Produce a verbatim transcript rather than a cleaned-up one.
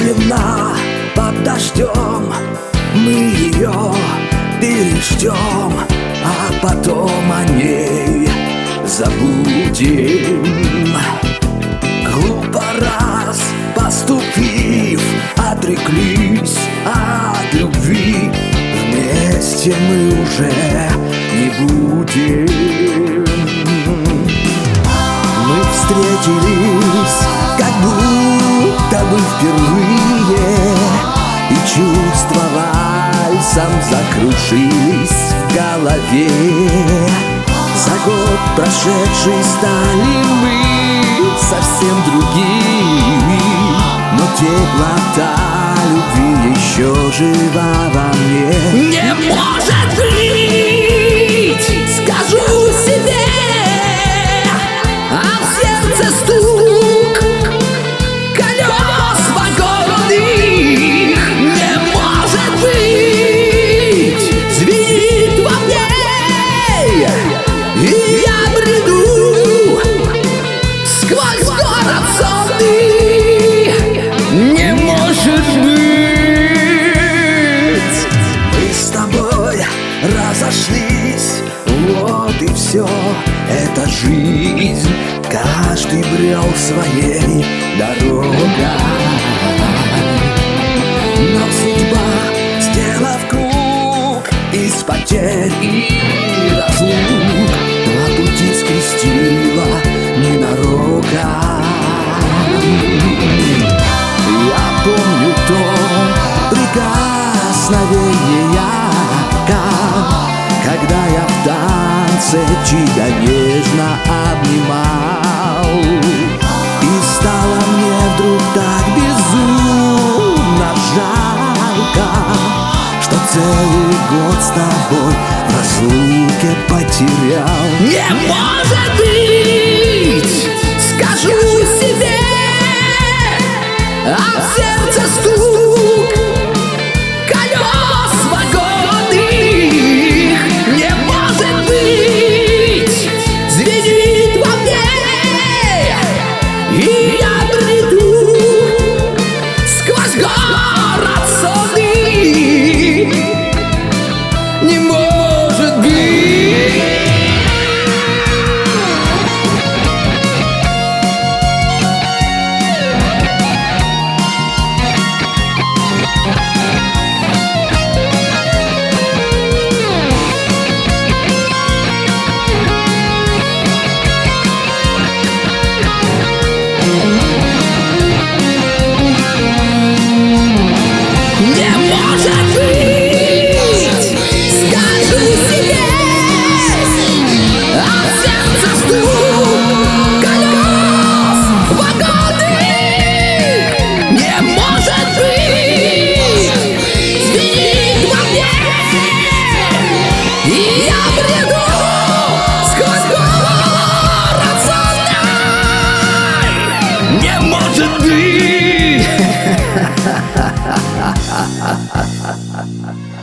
медленно под дождем мы ее переждем, а потом о ней забудем. Глупо раз поступив, отреклись от любви, вместе мы уже не будем. Мы встретились как будто бы впервые, и чувства вальсом закружились в голове. За год прошедший стали мы совсем другими, но теплота любви еще жива во мне. Не может быть, скажу себе, а в сердце стук колес вагонных. Не может быть, звенит во мне, и я бреду сквозь город сонный. Не может быть. Мы с тобой разошлись, вот и все, это жизнь. Каждый брел своей дорогой, но судьба, сделав круг из потерь и разлук, два пути скрестила ненароком. Я помню то прикосновение, когда я в танце тебя нежно обнимал, и стало мне вдруг так безумно жалко, что целый год с тобой в разлуке потерял. Не может быть, скажу себе, а в сердце стук колес вагонных. Не может быть, звенит во мне, и я бреду сквозь город сонный. Не может быть. Не может быть, скажу себе, а в сердце стук колес вагонных. Не может быть, звенит во мне, и я бреду сквозь город сонный. Не может быть.